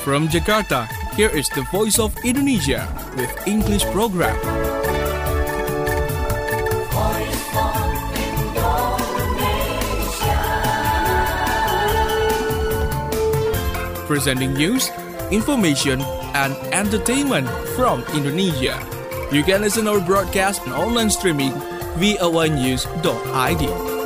From Jakarta, here is the Voice of Indonesia with English program. Voice of Indonesia. Presenting news, information, and entertainment from Indonesia. You can listen our broadcast and online streaming via voanews.id.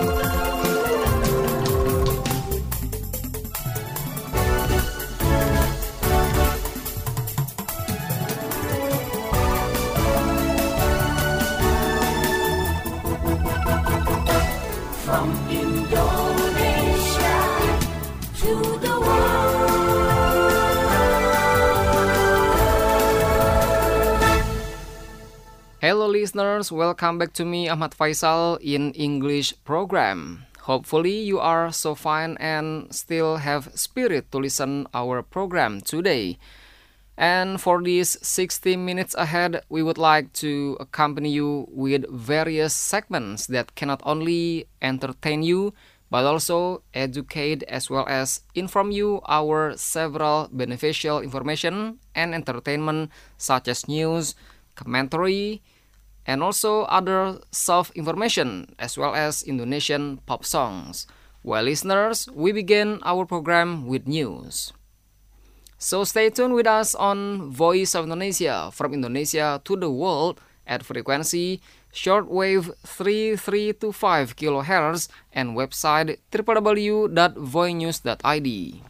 From Indonesia to the Hello listeners, welcome back to me Ahmad Faisal in English program. Hopefully you are so fine and still have spirit to listen our program today. And for these 60 minutes ahead, we would like to accompany you with various segments that can not only entertain you, but also educate as well as inform you our several beneficial information and entertainment such as news, commentary, and also other self-information as well as Indonesian pop songs. Well, listeners, we begin our program with news. So stay tuned with us on Voice of Indonesia, from Indonesia to the world at frequency shortwave 3325 kHz and website www.voinews.id.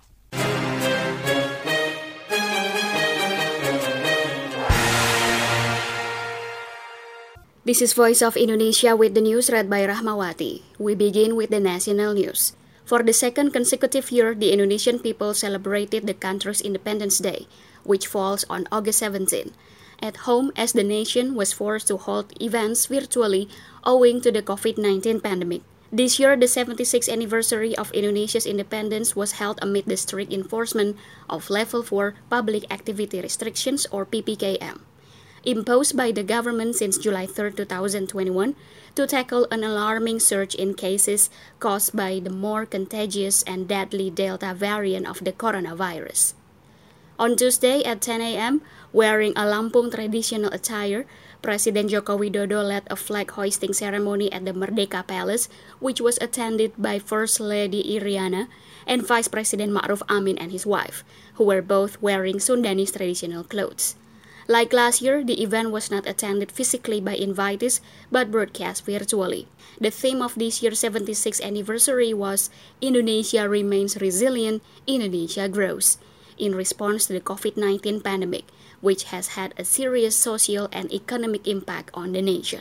This is Voice of Indonesia with the news read by Rahmawati. We begin with the national news. For the second consecutive year, the Indonesian people celebrated the country's Independence Day, which falls on August 17, at home as the nation was forced to hold events virtually owing to the COVID-19 pandemic. This year, the 76th anniversary of Indonesia's independence was held amid the strict enforcement of Level 4 Public Activity Restrictions or PPKM, imposed by the government since July 3, 2021, to tackle an alarming surge in cases caused by the more contagious and deadly Delta variant of the coronavirus. On Tuesday at 10 a.m., wearing a Lampung traditional attire, President Joko Widodo led a flag-hoisting ceremony at the Merdeka Palace, which was attended by First Lady Iriana and Vice President Ma'ruf Amin and his wife, who were both wearing Sundanese traditional clothes. Like last year, the event was not attended physically by invitees, but broadcast virtually. The theme of this year's 76th anniversary was Indonesia Remains Resilient, Indonesia Grows, in response to the COVID-19 pandemic, which has had a serious social and economic impact on the nation.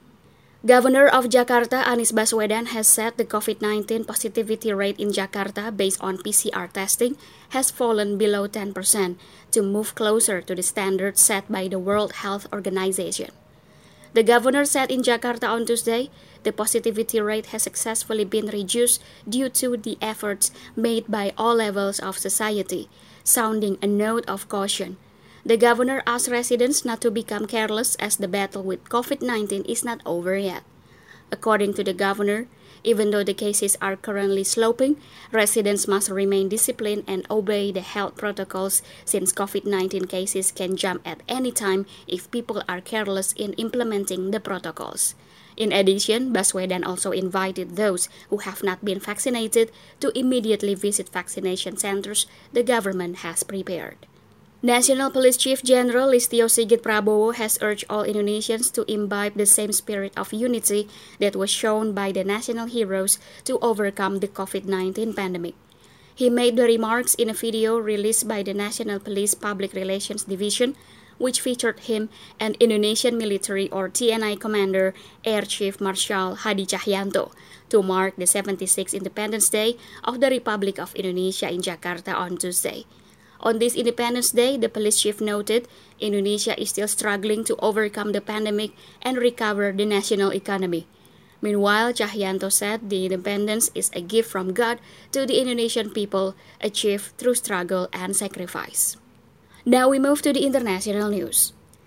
Governor of Jakarta, Anies Baswedan, has said the COVID-19 positivity rate in Jakarta based on PCR testing has fallen below 10% to move closer to the standard set by the World Health Organization. The governor said in Jakarta on Tuesday, the positivity rate has successfully been reduced due to the efforts made by all levels of society, sounding a note of caution. The governor asked residents not to become careless as the battle with COVID-19 is not over yet. According to the governor, even though the cases are currently sloping, residents must remain disciplined and obey the health protocols since COVID-19 cases can jump at any time if people are careless in implementing the protocols. In addition, Baswedan also invited those who have not been vaccinated to immediately visit vaccination centers the government has prepared. National Police Chief General Listio Sigit Prabowo has urged all Indonesians to imbibe the same spirit of unity that was shown by the national heroes to overcome the COVID-19 pandemic. He made the remarks in a video released by the National Police Public Relations Division, which featured him and Indonesian Military or TNI Commander Air Chief Marshal Hadi Cahyanto to mark the 76th Independence Day of the Republic of Indonesia in Jakarta on Tuesday. On this Independence Day, the police chief noted Indonesia is still struggling to overcome the pandemic and recover the national economy. Meanwhile, Cahyanto said the independence is a gift from God to the Indonesian people, achieved through struggle and sacrifice. Now we move to the international news.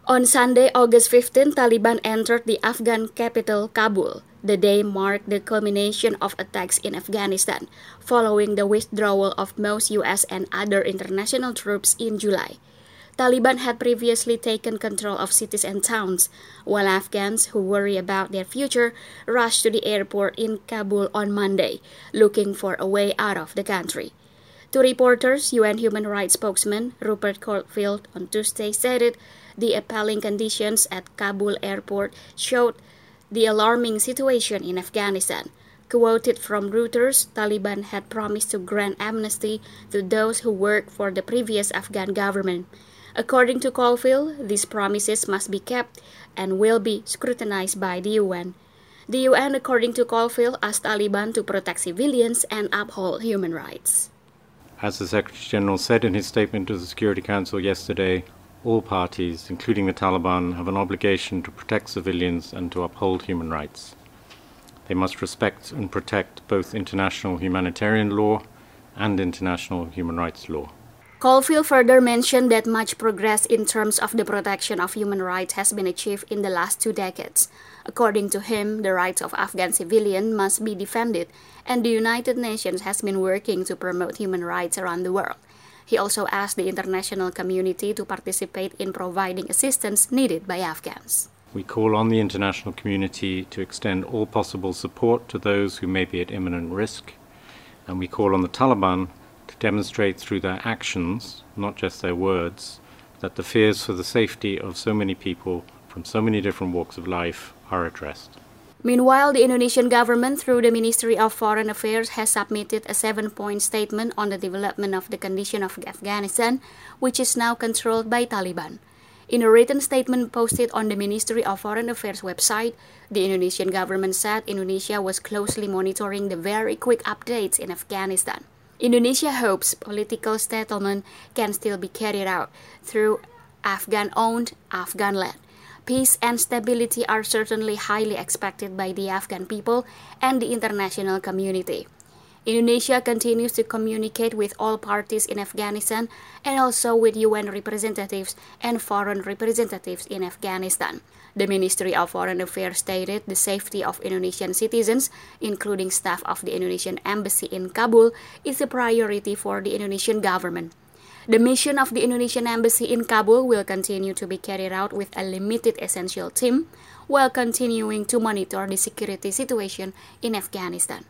On Sunday, August 15, Taliban entered the Afghan capital, Kabul. The day marked the culmination of attacks in Afghanistan, following the withdrawal of most U.S. and other international troops in July. Taliban had previously taken control of cities and towns, while Afghans who worry about their future rushed to the airport in Kabul on Monday, looking for a way out of the country. To reporters, UN human rights spokesman Rupert Colville on Tuesday said the appalling conditions at Kabul airport showed the alarming situation in Afghanistan. Quoted from Reuters, Taliban had promised to grant amnesty to those who worked for the previous Afghan government. According to Colville, these promises must be kept and will be scrutinized by the UN. The UN, according to Colville, asked Taliban to protect civilians and uphold human rights. As the Secretary-General said in his statement to the Security Council yesterday, all parties, including the Taliban, have an obligation to protect civilians and to uphold human rights. They must respect and protect both international humanitarian law and international human rights law. Colville further mentioned that much progress in terms of the protection of human rights has been achieved in the last 2 decades. According to him, the rights of Afghan civilians must be defended, and the United Nations has been working to promote human rights around the world. He also asked the international community to participate in providing assistance needed by Afghans. We call on the international community to extend all possible support to those who may be at imminent risk, and we call on the Taliban to demonstrate through their actions, not just their words, that the fears for the safety of so many people from so many different walks of life are addressed. Meanwhile, the Indonesian government, through the Ministry of Foreign Affairs, has submitted a 7-point statement on the development of the condition of Afghanistan, which is now controlled by Taliban. In a written statement posted on the Ministry of Foreign Affairs website, the Indonesian government said Indonesia was closely monitoring the very quick updates in Afghanistan. Indonesia hopes political settlement can still be carried out through Afghan-owned, Afghan-led. Peace and stability are certainly highly expected by the Afghan people and the international community. Indonesia continues to communicate with all parties in Afghanistan and also with UN representatives and foreign representatives in Afghanistan. The Ministry of Foreign Affairs stated the safety of Indonesian citizens, including staff of the Indonesian Embassy in Kabul, is a priority for the Indonesian government. The mission of the Indonesian Embassy in Kabul will continue to be carried out with a limited essential team while continuing to monitor the security situation in Afghanistan.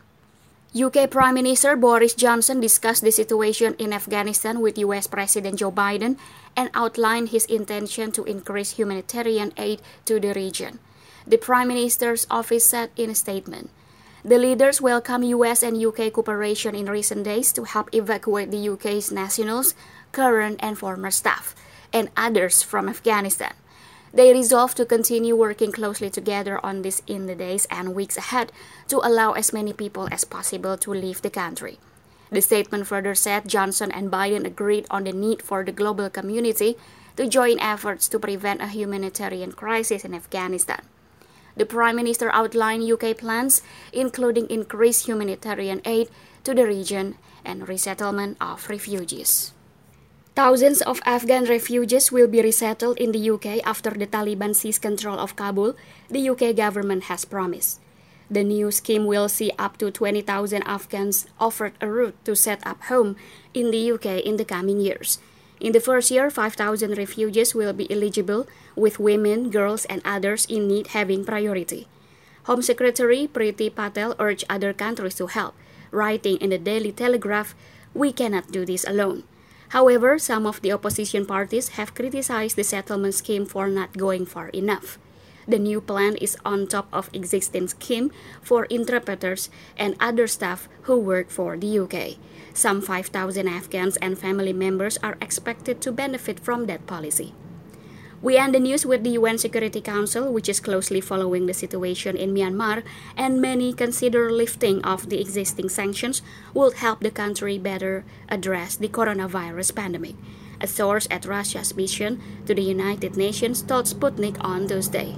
UK Prime Minister Boris Johnson discussed the situation in Afghanistan with US President Joe Biden and outlined his intention to increase humanitarian aid to the region. The Prime Minister's office said in a statement, "The leaders welcome US and UK cooperation in recent days to help evacuate the UK's nationals, current and former staff, and others from Afghanistan. They resolve to continue working closely together on this in the days and weeks ahead to allow as many people as possible to leave the country." The statement further said Johnson and Biden agreed on the need for the global community to join efforts to prevent a humanitarian crisis in Afghanistan. The Prime Minister outlined UK plans, including increased humanitarian aid to the region and resettlement of refugees. Thousands of Afghan refugees will be resettled in the UK after the Taliban seize control of Kabul, the UK government has promised. The new scheme will see up to 20,000 Afghans offered a route to set up home in the UK in the coming years. In the first year, 5,000 refugees will be eligible, with women, girls, and others in need having priority. Home Secretary Priti Patel urged other countries to help, writing in the Daily Telegraph, "We cannot do this alone." However, some of the opposition parties have criticized the settlement scheme for not going far enough. The new plan is on top of existing scheme for interpreters and other staff who work for the UK. Some 5,000 Afghans and family members are expected to benefit from that policy. We end the news with the UN Security Council, which is closely following the situation in Myanmar, and many consider lifting of the existing sanctions would help the country better address the coronavirus pandemic. A source at Russia's mission to the United Nations told Sputnik on Tuesday.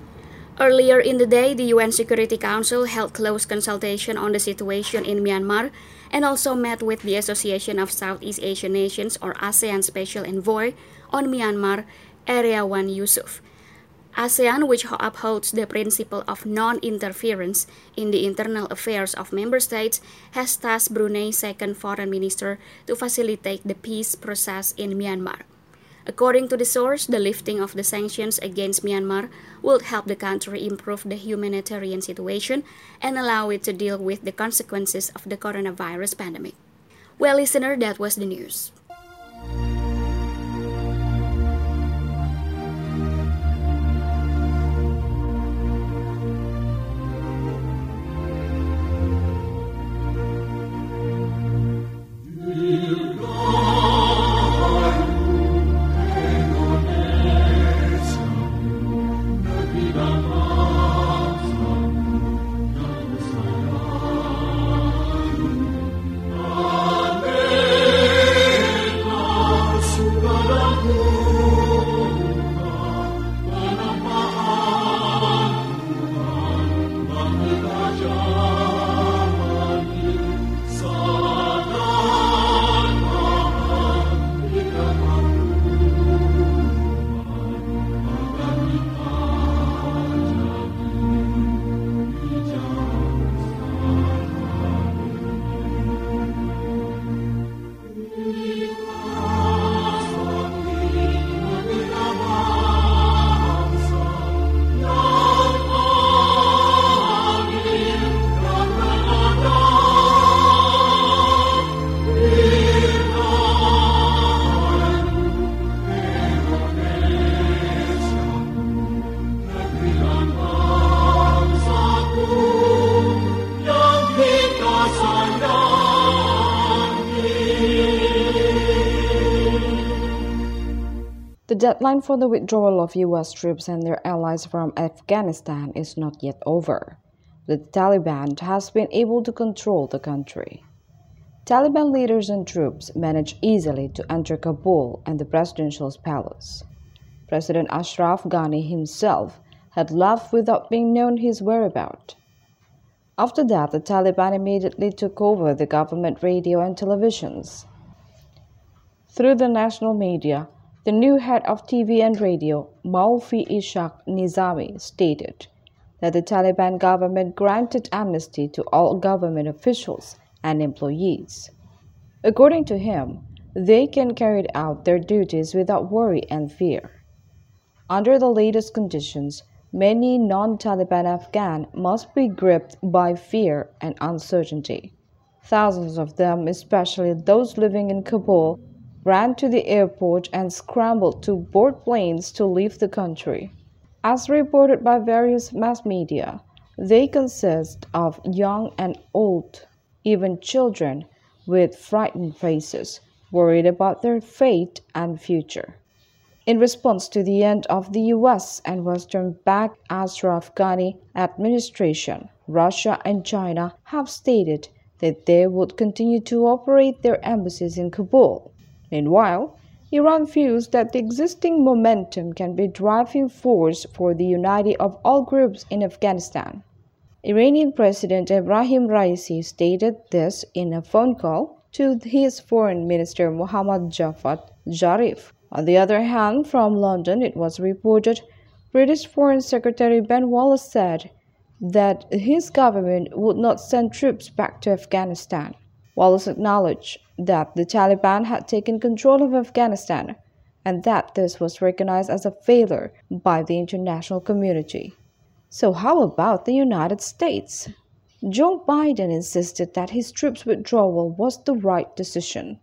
Earlier in the day, the UN Security Council held close consultation on the situation in Myanmar and also met with the Association of Southeast Asian Nations or ASEAN Special Envoy on Myanmar, Eriawan Yusuf. ASEAN, which upholds the principle of non-interference in the internal affairs of member states, has tasked Brunei's second foreign minister to facilitate the peace process in Myanmar. According to the source, the lifting of the sanctions against Myanmar would help the country improve the humanitarian situation and allow it to deal with the consequences of the coronavirus pandemic. Well, listener, that was the news. The deadline for the withdrawal of U.S. troops and their allies from Afghanistan is not yet over. The Taliban has been able to control the country. Taliban leaders and troops managed easily to enter Kabul and the presidential palace. President Ashraf Ghani himself had left without being known his whereabouts. After that, the Taliban immediately took over the government radio and televisions. Through the national media, the new head of TV and radio, Maulvi Ishaq Nizami, stated that the Taliban government granted amnesty to all government officials and employees. According to him, they can carry out their duties without worry and fear. Under the latest conditions, many non-Taliban Afghans must be gripped by fear and uncertainty. Thousands of them, especially those living in Kabul, ran to the airport and scrambled to board planes to leave the country. As reported by various mass media, they consist of young and old, even children with frightened faces, worried about their fate and future. In response to the end of the U.S. and Western-backed Ashraf Ghani administration, Russia and China have stated that they would continue to operate their embassies in Kabul. Meanwhile, Iran feels that the existing momentum can be driving force for the unity of all groups in Afghanistan. Iranian President Ebrahim Raisi stated this in a phone call to his Foreign Minister Mohammad Javad Zarif. On the other hand, from London, it was reported British Foreign Secretary Ben Wallace said that his government would not send troops back to Afghanistan. Wallace acknowledged that the Taliban had taken control of Afghanistan and that this was recognized as a failure by the international community. So how about the United States? Joe Biden insisted that his troops withdrawal was the right decision.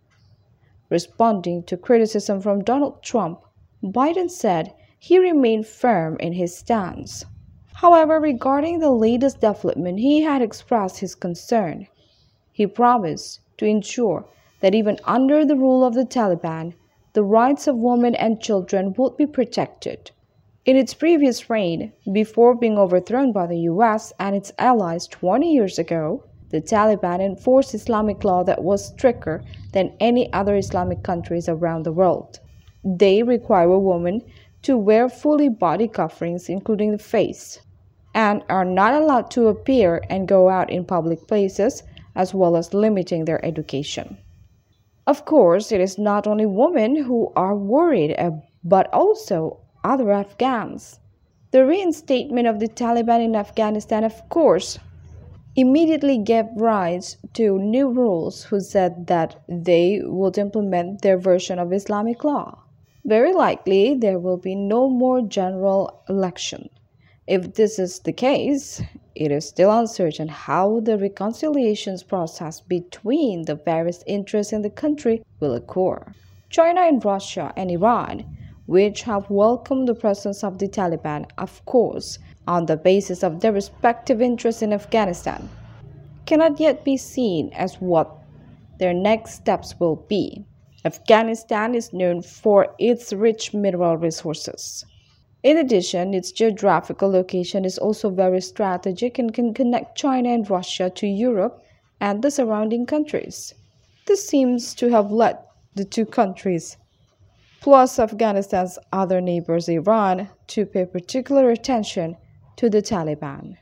Responding to criticism from Donald Trump, Biden said he remained firm in his stance. However, regarding the latest development, he had expressed his concern. He promised to ensure that even under the rule of the Taliban, the rights of women and children would be protected. In its previous reign, before being overthrown by the U.S. and its allies 20 years ago, the Taliban enforced Islamic law that was stricter than any other Islamic countries around the world. They require women to wear fully body coverings, including the face, and are not allowed to appear and go out in public places, as well as limiting their education. Of course, it is not only women who are worried but also other Afghans. The reinstatement of the Taliban in Afghanistan, of course, immediately gave rise to new rules who said that they would implement their version of Islamic law. Very likely, there will be no more general election. If this is the case, it is still uncertain how the reconciliation process between the various interests in the country will occur. China and Russia and Iran, which have welcomed the presence of the Taliban, of course, on the basis of their respective interests in Afghanistan, cannot yet be seen as what their next steps will be. Afghanistan is known for its rich mineral resources. In addition, its geographical location is also very strategic and can connect China and Russia to Europe and the surrounding countries. This seems to have led the two countries, plus Afghanistan's other neighbors, Iran, to pay particular attention to the Taliban.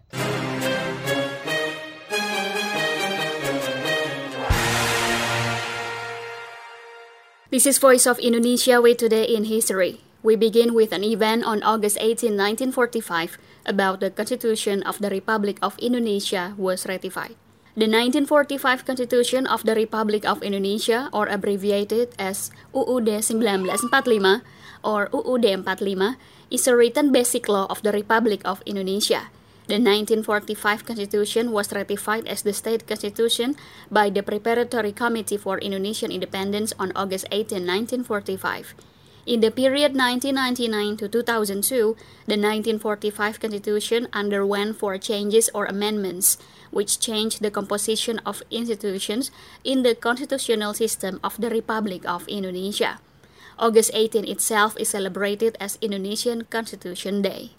This is Voice of Indonesia with Today in History. We begin with an event on August 18, 1945, about the Constitution of the Republic of Indonesia was ratified. The 1945 Constitution of the Republic of Indonesia, or abbreviated as UUD 1945 or UUD 45, is a written basic law of the Republic of Indonesia. The 1945 Constitution was ratified as the state constitution by the Preparatory Committee for Indonesian Independence on August 18, 1945. In the period 1999 to 2002, the 1945 Constitution underwent 4 changes or amendments, which changed the composition of institutions in the constitutional system of the Republic of Indonesia. August 18 itself is celebrated as Indonesian Constitution Day.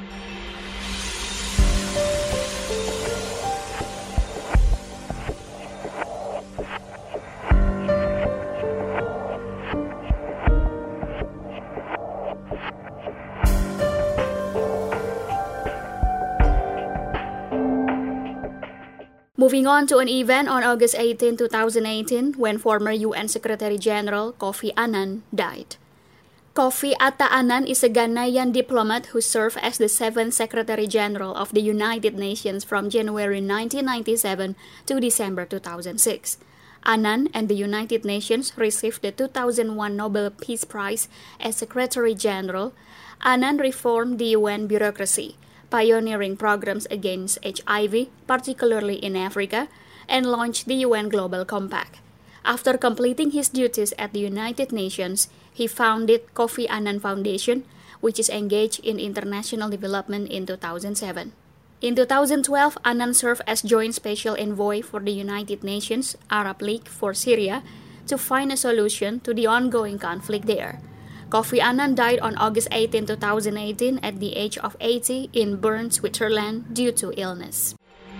Moving on to an event on August 18, 2018, when former UN Secretary General Kofi Annan died. Kofi Atta Annan is a Ghanaian diplomat who served as the 7th Secretary General of the United Nations from January 1997 to December 2006. Annan and the United Nations received the 2001 Nobel Peace Prize as Secretary General. Annan reformed the UN bureaucracy, pioneering programs against HIV, particularly in Africa, and launched the UN Global Compact. After completing his duties at the United Nations, he founded Kofi Annan Foundation, which is engaged in international development in 2007. In 2012, Annan served as Joint Special Envoy for the United Nations Arab League for Syria to find a solution to the ongoing conflict there. Kofi Annan died on August 18, 2018 at the age of 80 in Bern, Switzerland due to illness.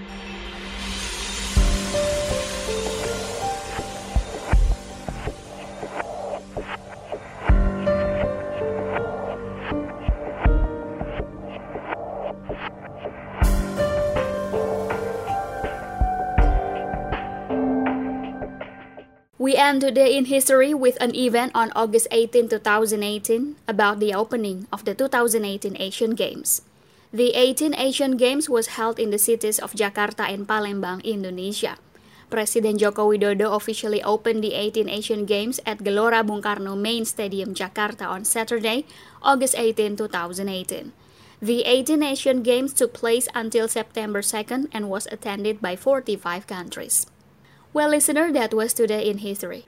We end Today in History with an event on August 18, 2018 about the opening of the 2018 Asian Games. The 18 Asian Games was held in the cities of Jakarta and Palembang, Indonesia. President Joko Widodo officially opened the 18 Asian Games at Gelora Bung Karno Main Stadium, Jakarta on Saturday, August 18, 2018. The 18 Asian Games took place until September 2nd and was attended by 45 countries. Well, listener, that was Today in History.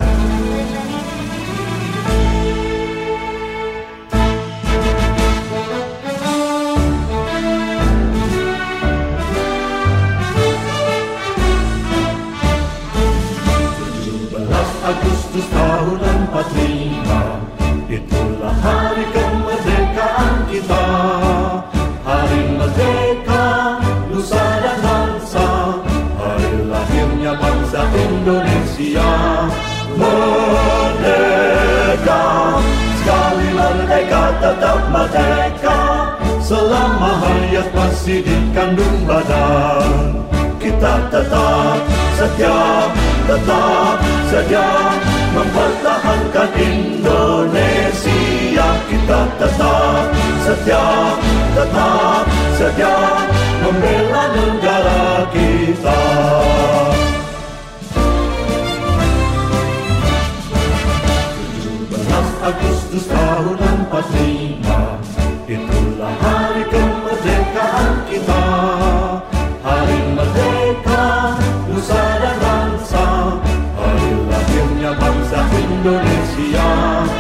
Agustus tahun 45, itulah hari kemerdekaan kita. Hari merdeka, nusa dan bangsa, hari lahirnya bangsa Indonesia. Merdeka, sekali merdeka tetap merdeka, selama hayat masih dikandung badan. Kita tetap sedia mempertahankan Indonesia kita. kita tetap setia membela negara kita. 17 Agustus tahun 45, itulah hari kemerdekaan kita. Hari merdeka, nusa dan bangsa, hari lahirnya bangsa Indonesia.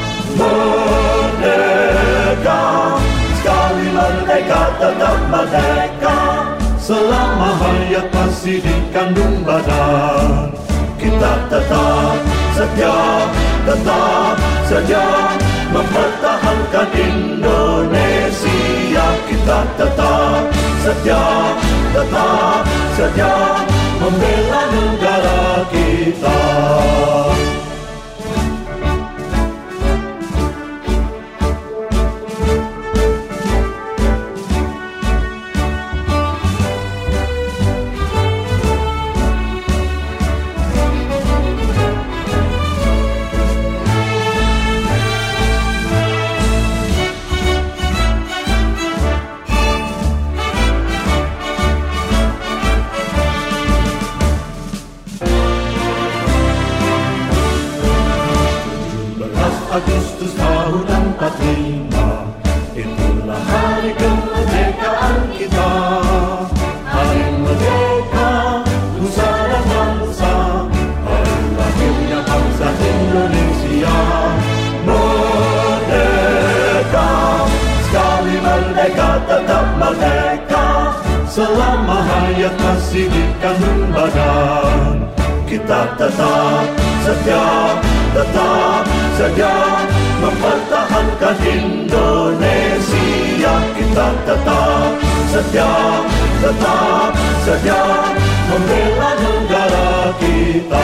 Merdeka, sekali merdeka tetap merdeka, selama hayat masih dikandung badan. Kita tetap setia mempertahankan Indonesia. Kita tetap setia membela negara kita. Agustus tahun 45, itulah hari kemerdekaan kita. Hari merdeka, nusa dan bangsa, hari lahirnya bangsa Indonesia. Merdeka, sekali merdeka tetap merdeka, selama hayat masih dikandung badan. Kita tetap setia mempertahankan Indonesia. Kita tetap setia membela negara kita.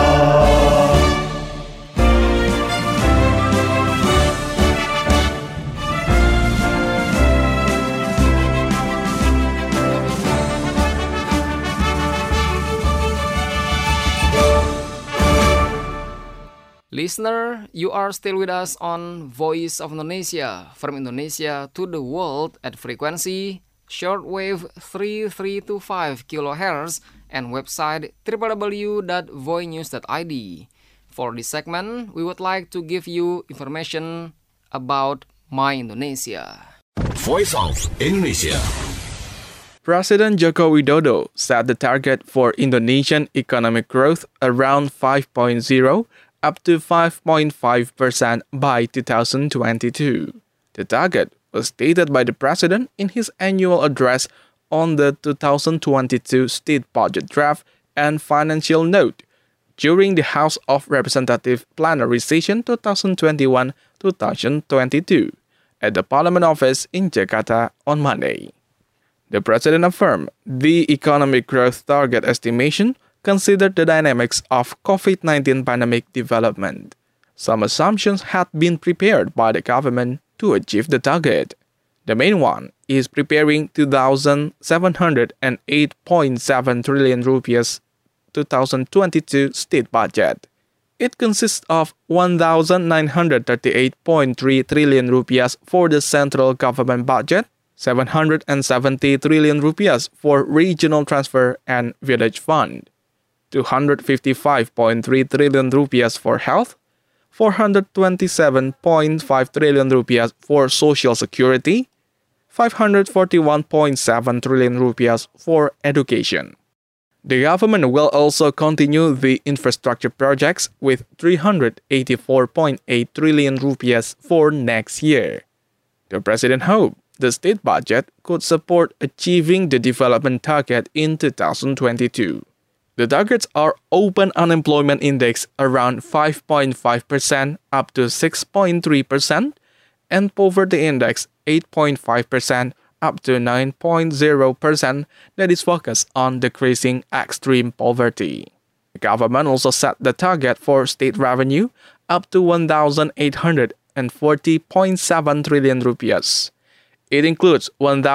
Listener, you are still with us on Voice of Indonesia, from Indonesia to the world at frequency shortwave 3325 kHz and website www.voinews.id. For this segment, we would like to give you information about My Indonesia. Voice of Indonesia. President Joko Widodo set the target for Indonesian economic growth around 5.0 up to 5.5% by 2022. The target was stated by the President in his annual address on the 2022 State Budget Draft and Financial Note during the House of Representatives Plenary Session 2021-2022 at the Parliament Office in Jakarta on Monday. The President affirmed the economic growth target estimation considered the dynamics of COVID-19 pandemic development. Some assumptions had been prepared by the government to achieve the target. The main one is preparing 2,708.7 trillion rupiahs 2022 state budget. It consists of 1,938.3 trillion rupiahs for the central government budget, 770 trillion rupiahs for regional transfer and village fund, 255.3 trillion rupiahs for health, 427.5 trillion rupiahs for social security, 541.7 trillion rupiahs for education. The government will also continue the infrastructure projects with 384.8 trillion rupiahs for next year. The President hoped the state budget could support achieving the development target in 2022. The targets are open unemployment index around 5.5% up to 6.3% and poverty index 8.5% up to 9.0% that is focused on decreasing extreme poverty. The government also set the target for state revenue up to 1,840.7 trillion rupiahs. It includes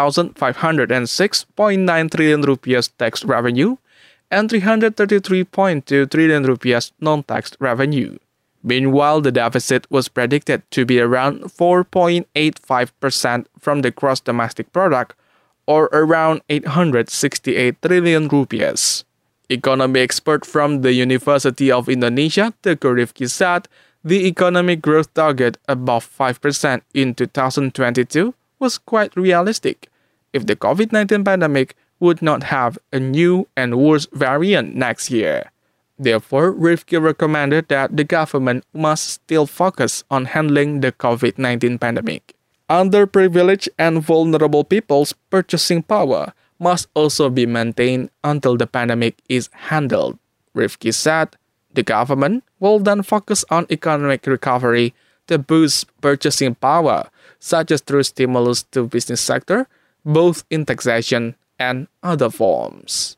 1,506.9 trillion rupiahs tax revenue and 333.2 trillion rupiahs non-tax revenue. Meanwhile, the deficit was predicted to be around 4.85% from the gross domestic product, or around 868 trillion rupiahs. Economy expert from the University of Indonesia, Teguh Rifki, said the economic growth target above 5% in 2022 was quite realistic if the COVID-19 pandemic would not have a new and worse variant next year. Therefore, Rifki recommended that the government must still focus on handling the COVID-19 pandemic. Underprivileged and vulnerable people's purchasing power must also be maintained until the pandemic is handled. Rifki said the government will then focus on economic recovery to boost purchasing power, such as through stimulus to business sector, both in taxation and other forms.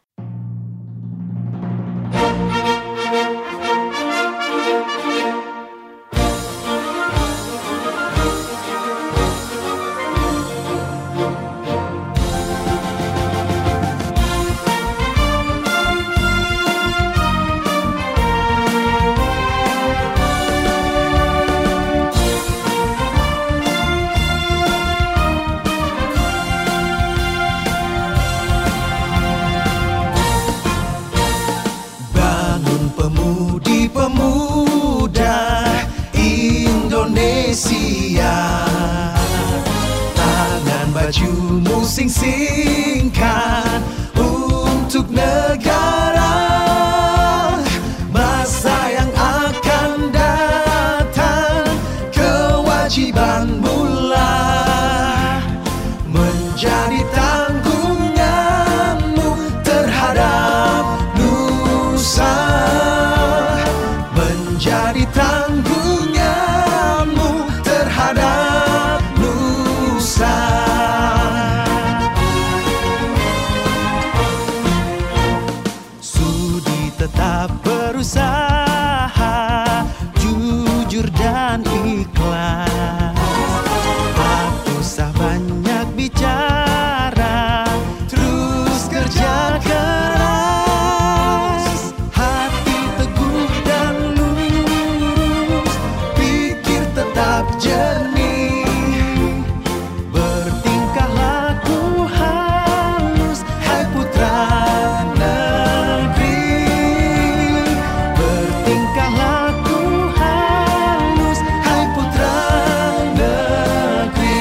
Pemuda Indonesia, tangan bajumu sing-singkan untuk negara. Masa yang akan datang, kewajibanmu lah menjadi tanggunganmu terhadap nusa. Jadi tanggunganmu terhadap nusa. Sudi tetap berusaha, jujur dan ikhlas. Tak usah banyak bicara, terus kerja keras. Hati teguh dan tetap jernih, bertingkah laku halus, hai putra negeri. Bertingkah laku halus, hai putra negeri.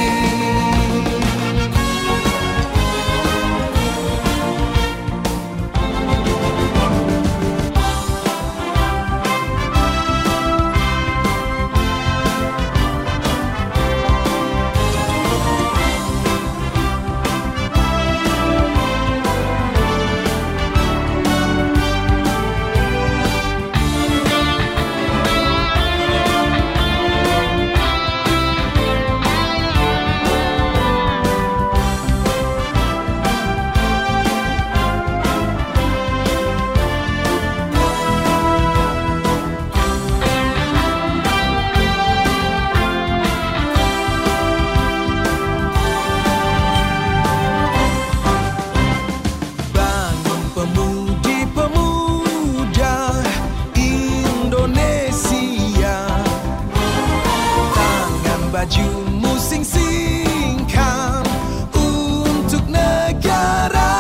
Bajumu sing-singkan untuk negara.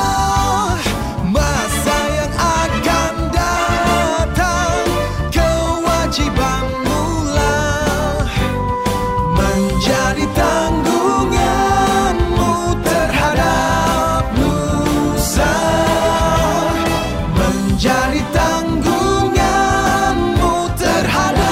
Masa yang akan datang, kewajibanmu lah menjadi tanggunganmu terhadap nusa. Menjadi tanggunganmu terhadap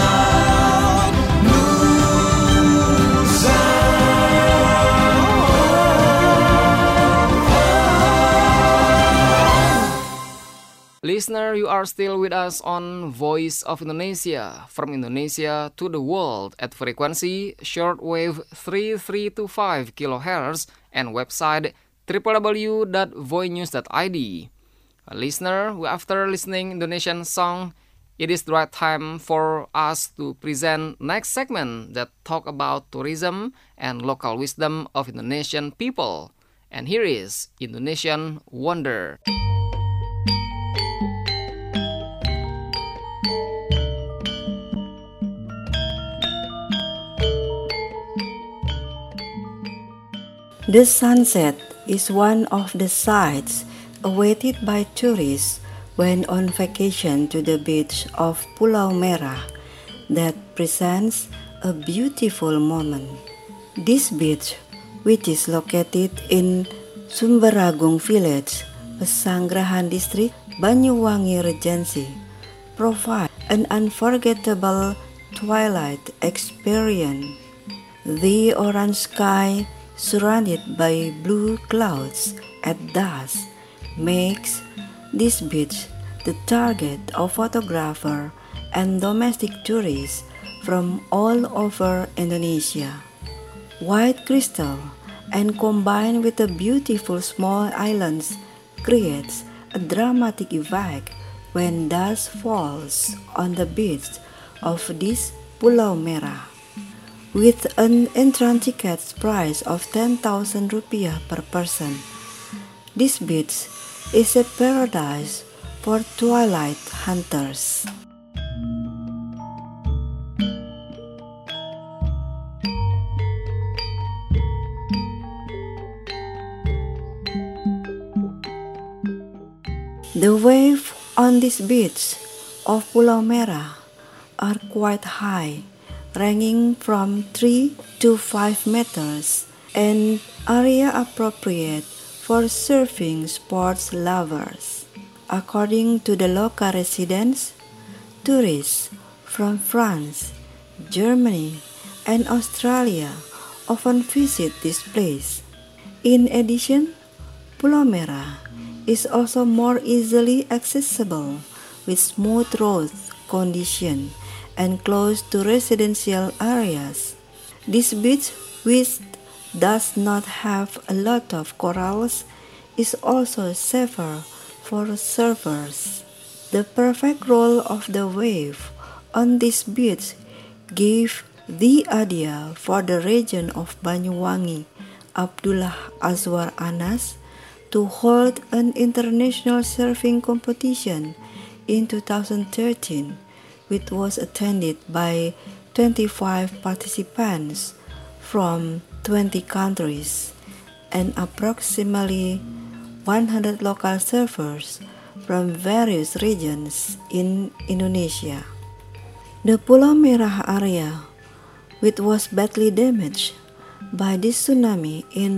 Listener, you are still with us on Voice of Indonesia, from Indonesia to the world at frequency shortwave 3325 kHz and website www.voinews.id. Listener, after listening Indonesian song, it is the right time for us to present next segment that talk about tourism and local wisdom of Indonesian people. And here is Indonesian Wonder. The sunset is one of the sights awaited by tourists when on vacation to the beach of Pulau Merah that presents a beautiful moment. This beach, which is located in Sumberagung village, Pesanggerahan district, Banyuwangi Regency, provides an unforgettable twilight experience. The orange sky surrounded by blue clouds at dusk makes this beach the target of photographers and domestic tourists from all over Indonesia. White crystal and combined with the beautiful small islands creates a dramatic effect when dusk falls on the beach of this Pulau Merah. With an entrance ticket price of 10,000 rupiah per person, this beach is a paradise for twilight hunters. The waves on this beach of Pulau Merah are quite high, ranging from 3 to 5 meters, and area appropriate for surfing sports lovers. According to the local residents, tourists from France, Germany, and Australia often visit this place. In addition, Pulau Merah is also more easily accessible with smooth road condition and close to residential areas. This beach, which does not have a lot of corals, is also safer for surfers. The perfect roll of the wave on this beach gave the idea for the region of Banyuwangi, Abdullah Azwar Anas, to hold an international surfing competition in 2013, which was attended by 25 participants from 20 countries and approximately 100 local surfers from various regions in Indonesia. The Pulau Merah area, which was badly damaged by the tsunami in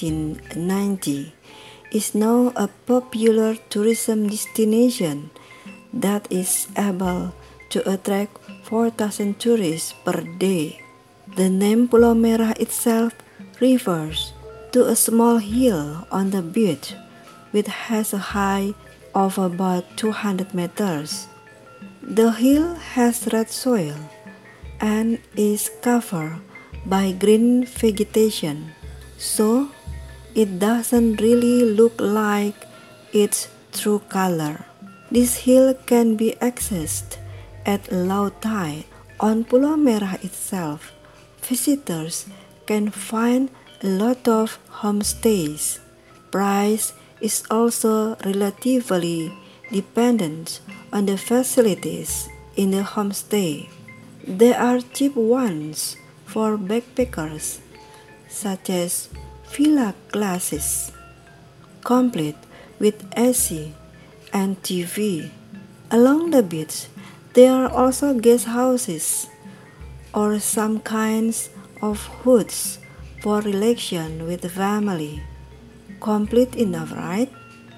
1990, is now a popular tourism destination that is able to attract 4,000 tourists per day. The name Pulau Merah itself refers to a small hill on the beach which has a height of about 200 meters. The hill has red soil and is covered by green vegetation, so it doesn't really look like its true color. This hill can be accessed at low tide. On Pulau Merah itself, visitors can find a lot of homestays. Price is also relatively dependent on the facilities in the homestay. There are cheap ones for backpackers, such as villa classes, complete with AC and TV. Along the beach, there are also guest houses or some kinds of huts for relaxation with the family. Complete enough, right?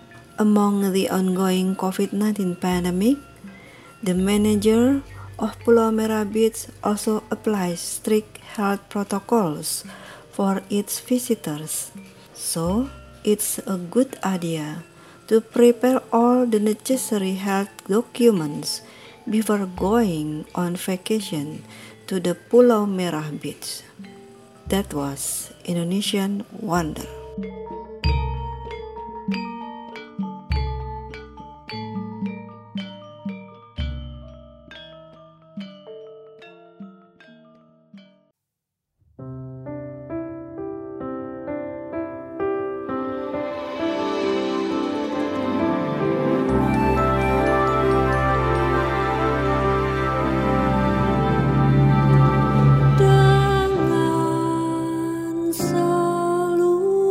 Among the ongoing COVID-19 pandemic, the manager of Pulau Merah Beach also applies strict health protocols for its visitors. So, it's a good idea to prepare all the necessary health documents before going on vacation to the Pulau Merah Beach. That was Indonesian Wonder. Dengan seluruh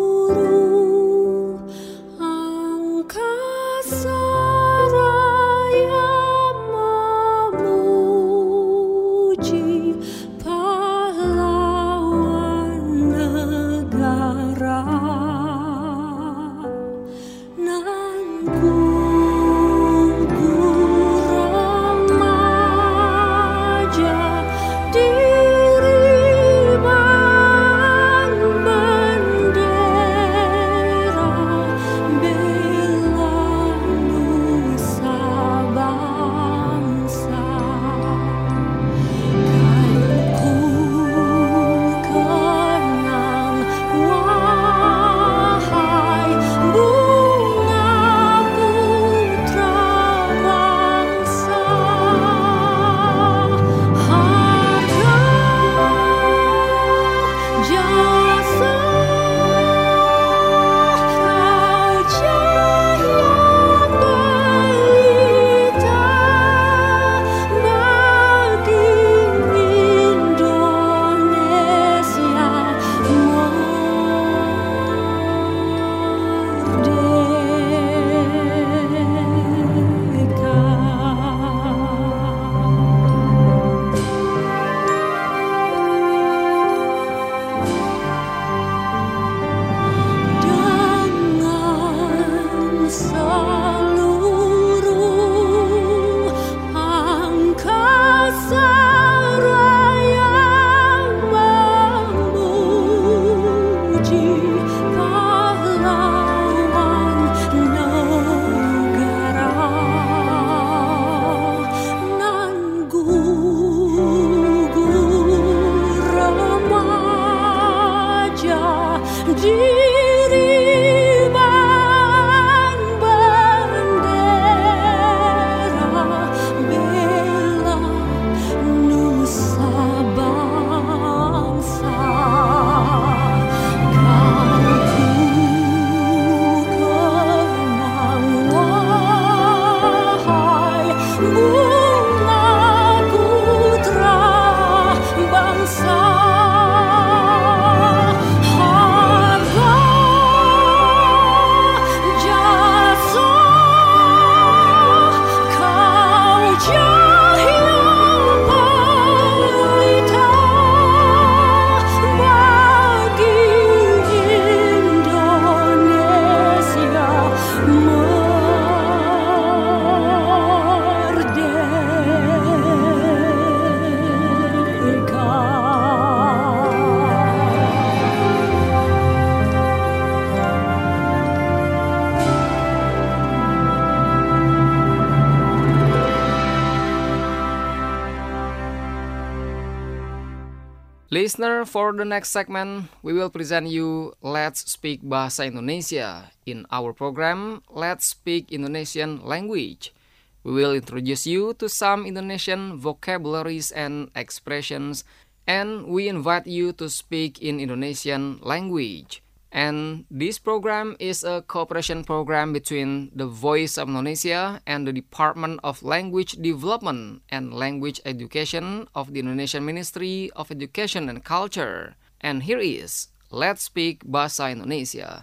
Listener, for the next segment, we will present you Let's Speak Bahasa Indonesia. In our program, Let's Speak Indonesian Language. We will introduce you to some Indonesian vocabularies and expressions, and we invite you to speak in Indonesian language. And this program is a cooperation program between the Voice of Indonesia and the Department of Language Development and Language Education of the Indonesian Ministry of Education and Culture. And here is Let's Speak Bahasa Indonesia.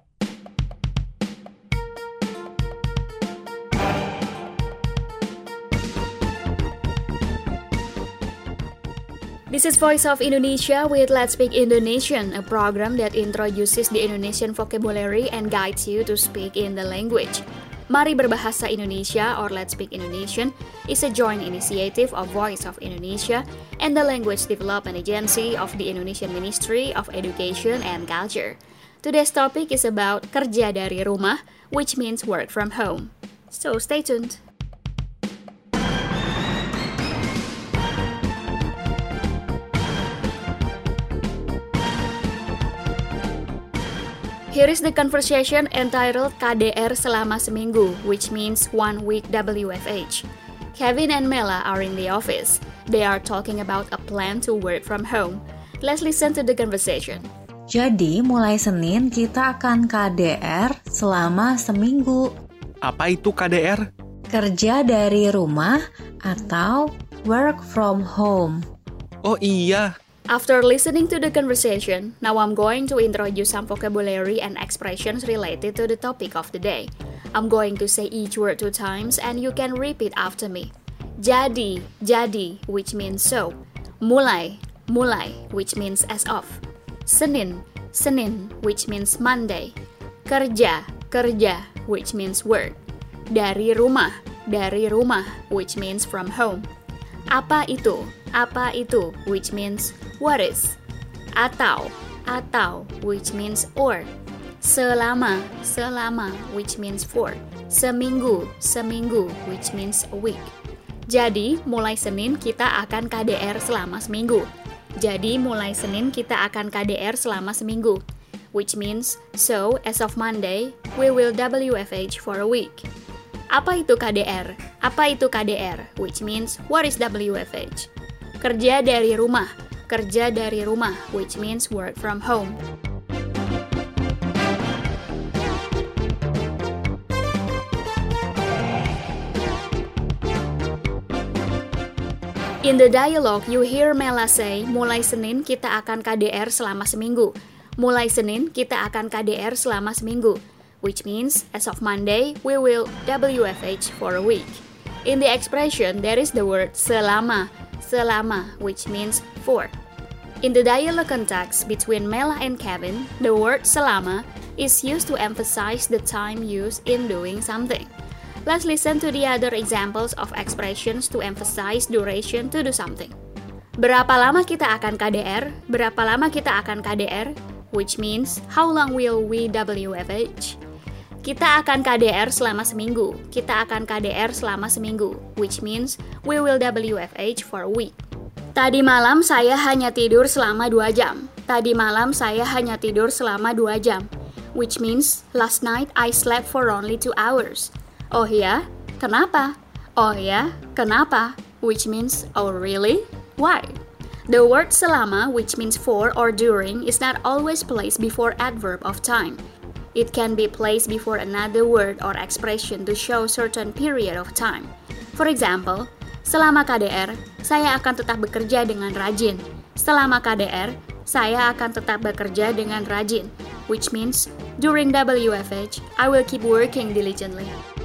This is Voice of Indonesia with Let's Speak Indonesian, a program that introduces the Indonesian vocabulary and guides you to speak in the language. Mari Berbahasa Indonesia or Let's Speak Indonesian is a joint initiative of Voice of Indonesia and the Language Development Agency of the Indonesian Ministry of Education and Culture. Today's topic is about kerja dari rumah, which means work from home. So stay tuned. Here is the conversation entitled KDR selama seminggu, which means 1 week WFH. Kevin and Mela are in the office. They are talking about a plan to work from home. Let's listen to the conversation. Jadi mulai Senin kita akan KDR selama seminggu. Apa itu KDR? Kerja dari rumah atau work from home. Oh iya. After listening to the conversation, now I'm going to introduce some vocabulary and expressions related to the topic of the day. I'm going to say each word 2 times and you can repeat after me. Jadi, which means so. Mulai, which means as of. Senin, which means Monday. Kerja, which means work. Dari rumah, which means from home. Apa itu, which means what is. Atau, which means or. Selama, which means for. Seminggu, which means a week. Jadi, mulai Senin kita akan KDR selama seminggu. Which means, so as of Monday, we will WFH for a week. Apa itu KDR? Which means, what is WFH? Kerja dari rumah, which means work from home. In the dialogue, you hear Mela say, mulai Senin kita akan KDR selama seminggu. Which means, as of Monday, we will WFH for a week. In the expression, there is the word selama, which means for. In the dialogue context between Mela and Kevin, the word selama is used to emphasize the time used in doing something. Let's listen to the other examples of expressions to emphasize duration to do something. Berapa lama kita akan KDR? Which means, how long will we WFH? Kita akan KDR selama seminggu. Which means, we will WFH for a week. Tadi malam saya hanya tidur selama 2 jam. Which means, last night I slept for only 2 hours. Oh ya? Kenapa? Which means, oh really? Why? The word selama, which means for or during, is not always placed before adverb of time. It can be placed before another word or expression to show certain period of time. For example, selama KDR, saya akan tetap bekerja dengan rajin. Which means, during WFH, I will keep working diligently.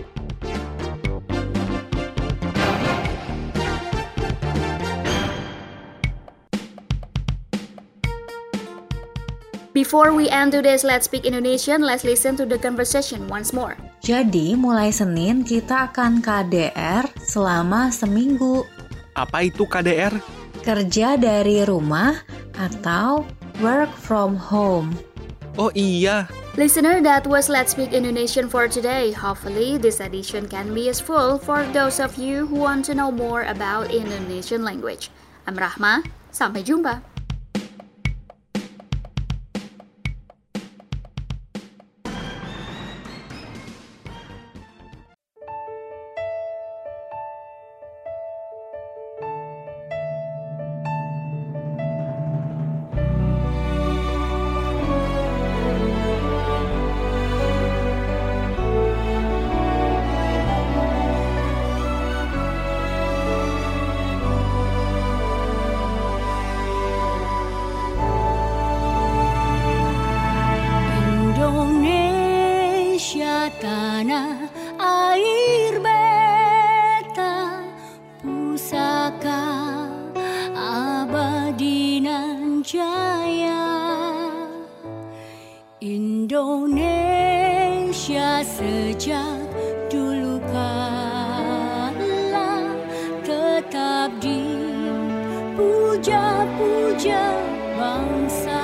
Before we end today's Let's Speak Indonesian, let's listen to the conversation once more. Jadi, mulai Senin kita akan KDR selama seminggu. Apa itu KDR? Kerja dari rumah atau work from home. Oh iya. Listener, that was Let's Speak Indonesian for today. Hopefully, this edition can be useful for those of you who want to know more about Indonesian language. I'm Rahma, sampai jumpa. Tanah air beta, pusaka abadi nan jaya. Indonesia sejak dulu kala tetap dipuja-puja bangsa.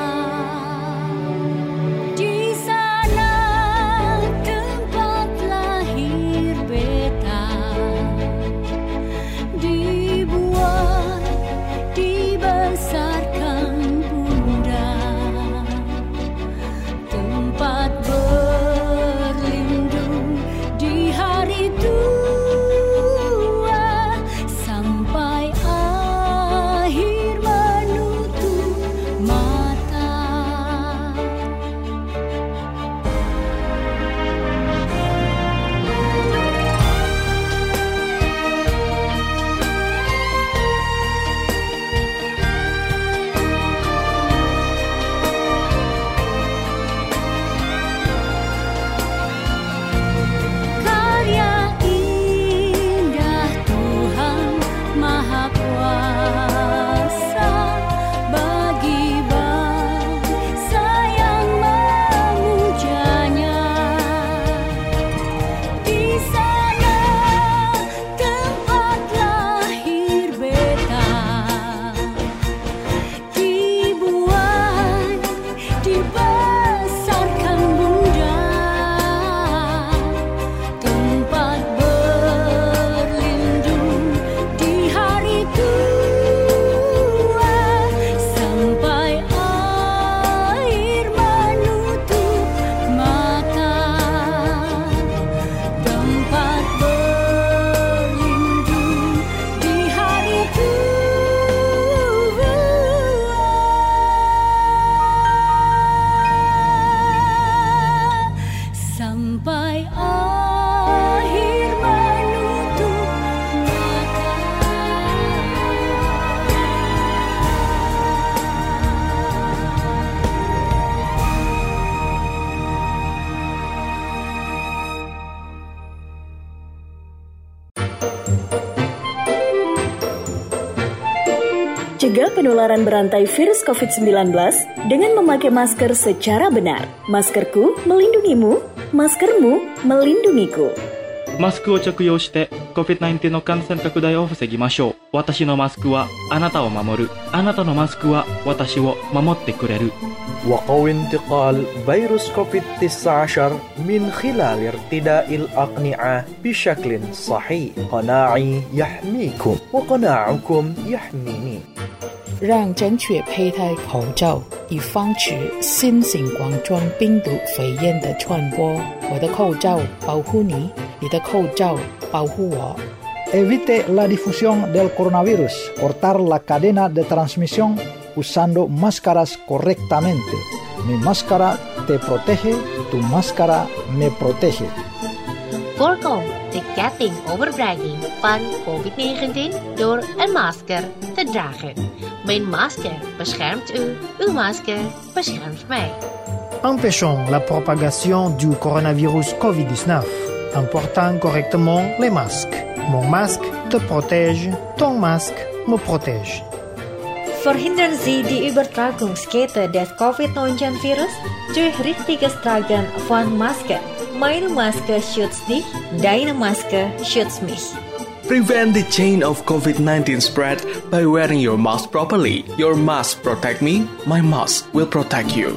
Cegah penularan berantai virus COVID-19 dengan memakai masker secara benar. Maskerku melindungimu, maskermu melindungiku. マスクを着用して COVID-19 の感染拡大を防ぎましょう。私のマスクはあなたを守る。あなたのマスクは私を守ってくれる。 وقوي انتقال فيروس كوفيد-19 من خلال ارتداء الأقنعة بشكل صحيح. قناعي يحميكم وقناعكم يحميني. 让正确佩戴口罩，以防止新型冠状病毒肺炎的传播。我的口罩保护你，你的口罩保护我。 Evite la difusión del coronavirus. Cortar la cadena de transmisión usando máscaras correctamente. Mi máscara te protege, tu máscara me protege. Voorkom de getting overbragging van COVID-19 door een masker te dragen. Mijn masker beschermt u, uw masker beschermt mij. Empêchons la propagation du coronavirus COVID-19 en portant correctement les masques. Mon masque te protège, ton masque me protège. Verhindern Sie die Übertragungskette des COVID-19-Virus durch richtiges Tragen von Masken. Meine Maske schützt dich, deine Maske schützt mich. Prevent the chain of COVID-19 spread by wearing your mask properly. Your mask protect me, my mask will protect you.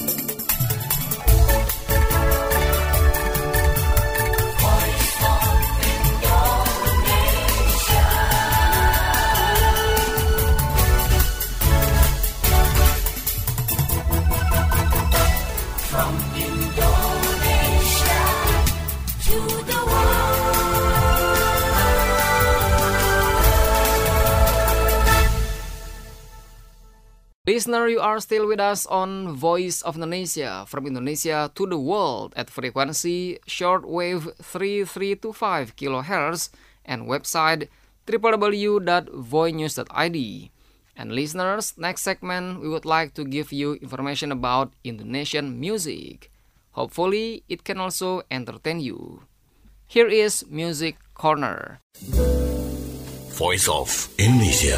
Listener, you are still with us on Voice of Indonesia, from Indonesia to the world at frequency shortwave 3325 kHz and website www.voinews.id. And listeners, next segment we would like to give you information about Indonesian music. Hopefully, it can also entertain you. Here is Music Corner. Voice of Indonesia.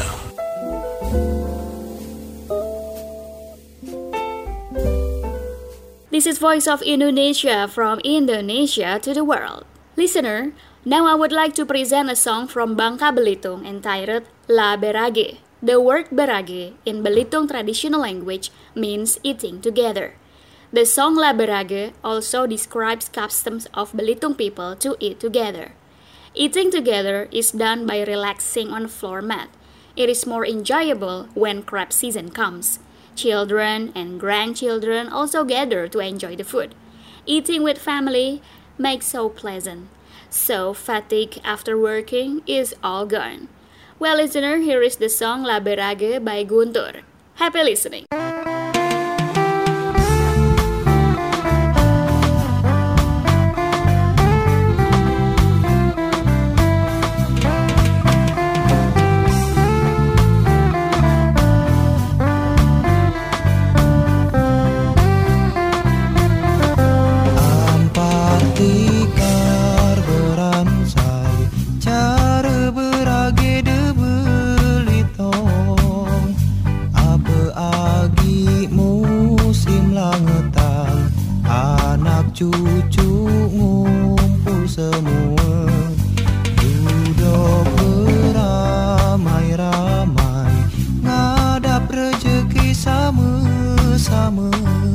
This is Voice of Indonesia from Indonesia to the world. Listener, now I would like to present a song from Bangka Belitung entitled La Berage. The word berage in Belitung traditional language means eating together. The song La Berage also describes customs of Belitung people to eat together. Eating together is done by relaxing on a floor mat. It is more enjoyable when crab season comes. Children and grandchildren also gather to enjoy the food. Eating with family makes so pleasant. So fatigue after working is all gone. Well, listener, here is the song La Berage by Guntur. Happy listening. Cucu ngumpul semua, duduk beramai-ramai, ngadap rejeki sama-sama.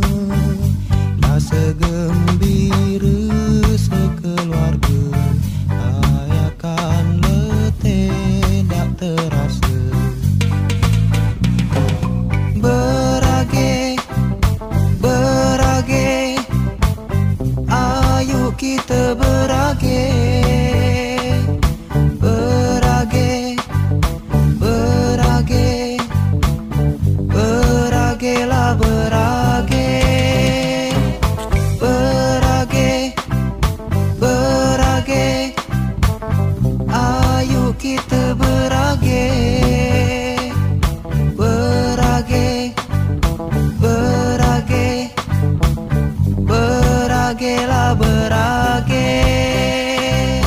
Rasa gembira sekeluarga, rayakan letih tak terasa. Berage, berage, ayo kita berage, berage, berage, beragelah berage, berage, berage, ayo kita berage, berage, berage, beragelah berage.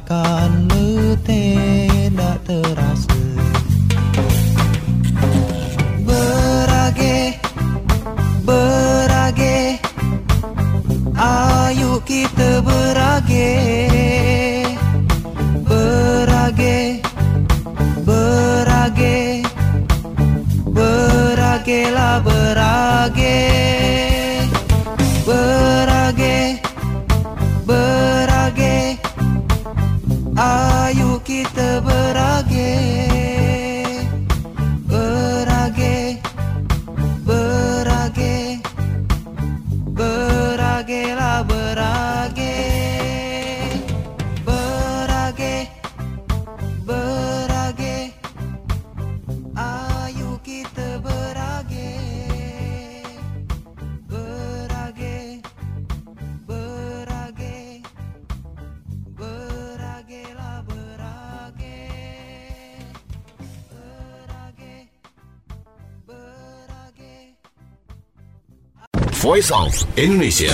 akan tidak terasa. Berage, berage, ayo kita berage. Berage, berage, beragelah berage. Berage, berage, ayo kita berage. Berage, berage, beragelah berage. Berage, berage, ayo kita berage. Berage, berage, beragelah berage. Berage, berage. Voice of Indonesia.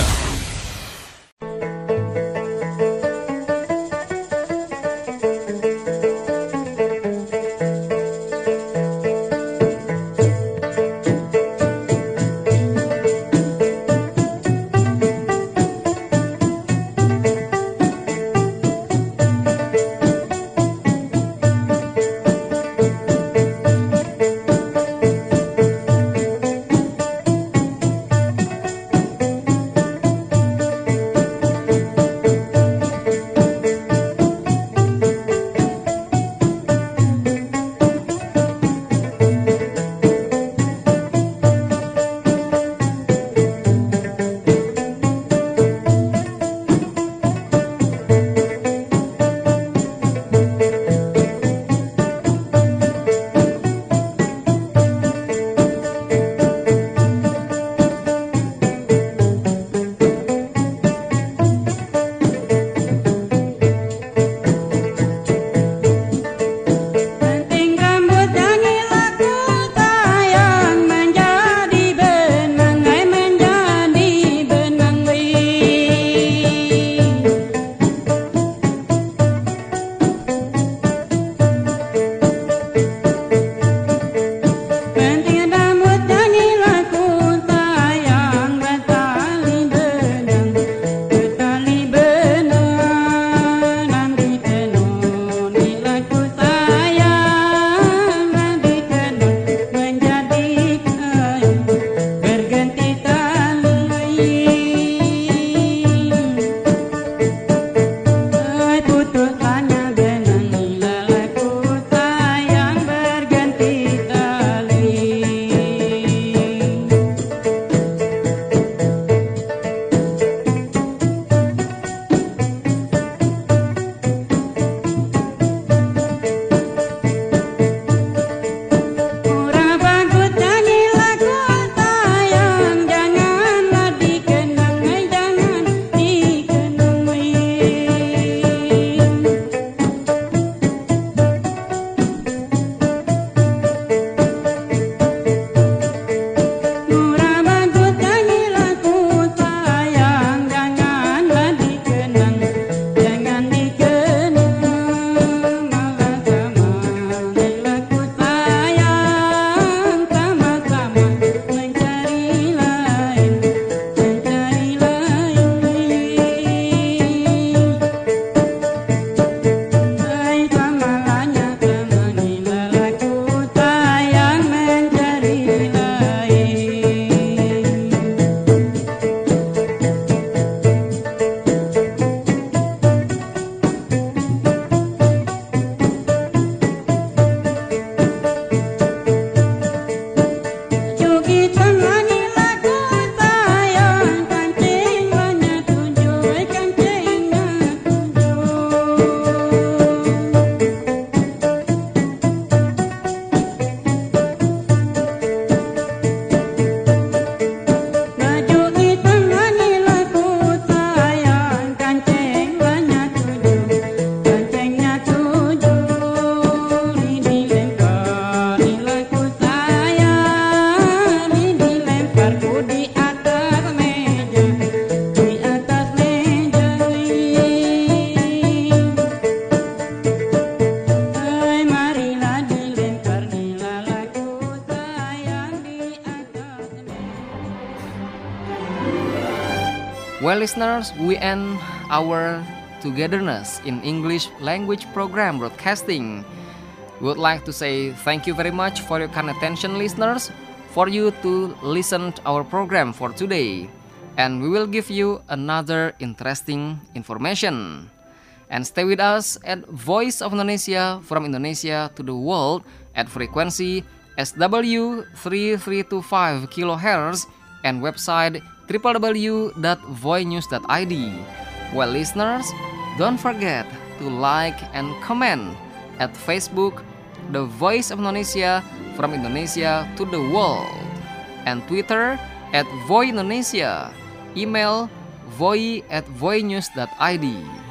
Well, listeners, we end our togetherness in English language program broadcasting. We would like to say thank you very much for your kind attention, listeners, for you to listen to our program for today. And we will give you another interesting information. And stay with us at Voice of Indonesia from Indonesia to the world at frequency SW 3325 kHz and website www.voinews.id. Well, listeners, don't forget to like and comment at Facebook, The Voice of Indonesia from Indonesia to the world, and Twitter at Voi Indonesia, email voi@voinews.id.